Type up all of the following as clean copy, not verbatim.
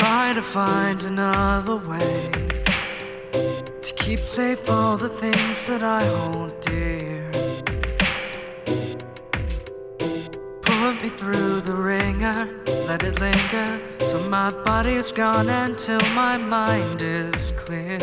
try to find another way to keep safe all the things that I hold dear. Put me through the ringer, let it linger till my body is gone and till my mind is clear.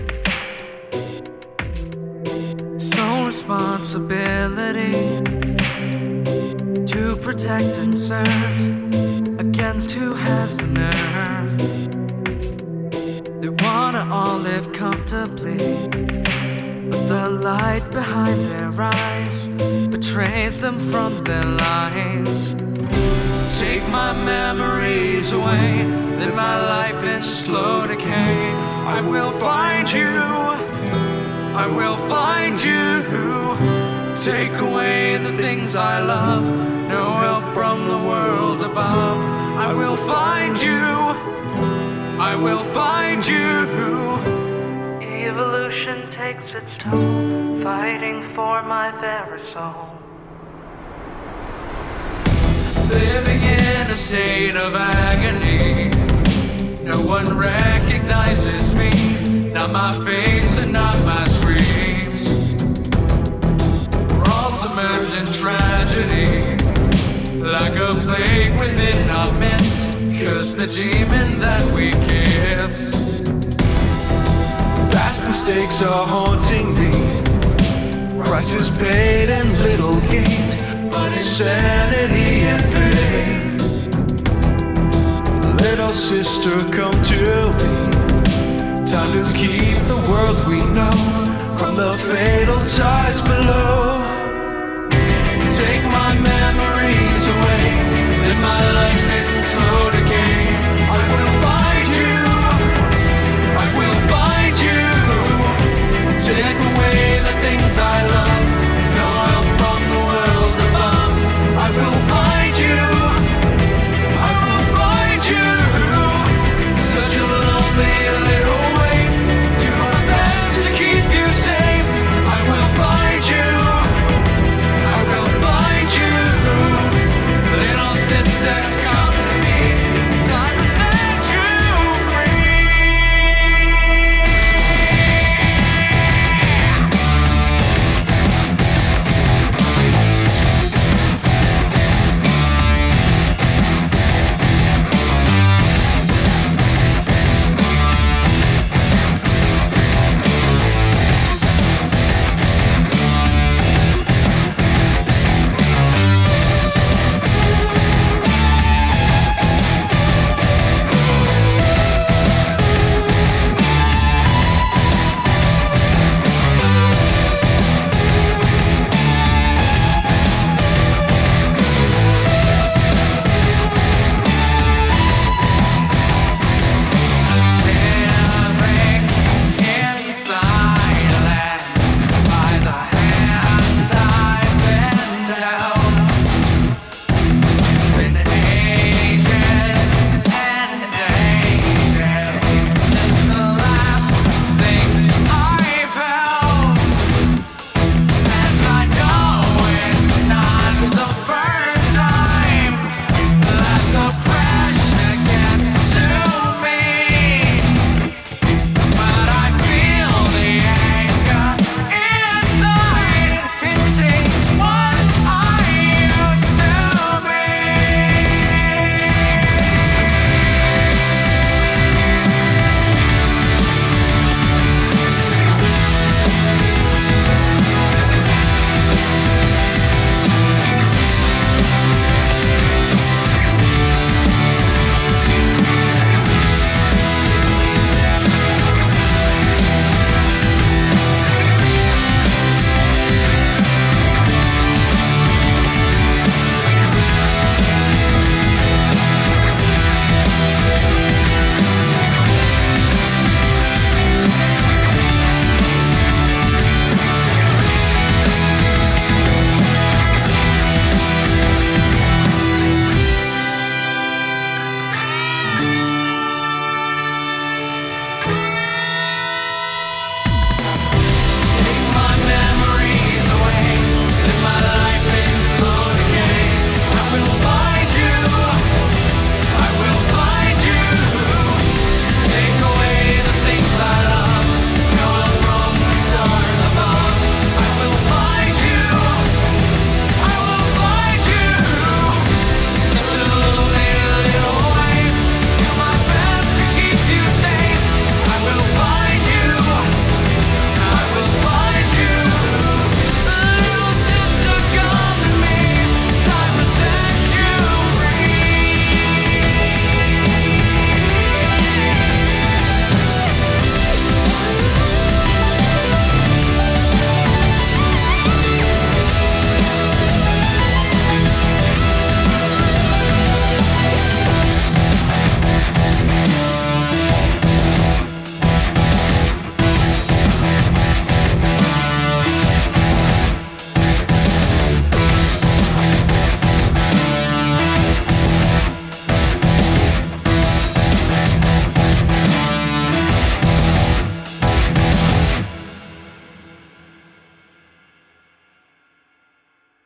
Sole responsibility to protect and serve against who has the nerve. They wanna all live comfortably, but the light behind their eyes betrays them from their lies. Take my memories away, live my life in slow decay. I will find you, I will find you. Take away the things I love, no help from the world above. I will find you, I will find you. Evolution takes its toll, fighting for my very soul. Living in a state of agony, no one recognizes me, not my face and not my screams. We're all submerged in tragedy, like a plague within our midst. Curse the demon that we kiss. Past mistakes are haunting me, prices paid and little gained, but insanity and pain. Little sister, come to me. Time to keep the world we know from the fatal ties below.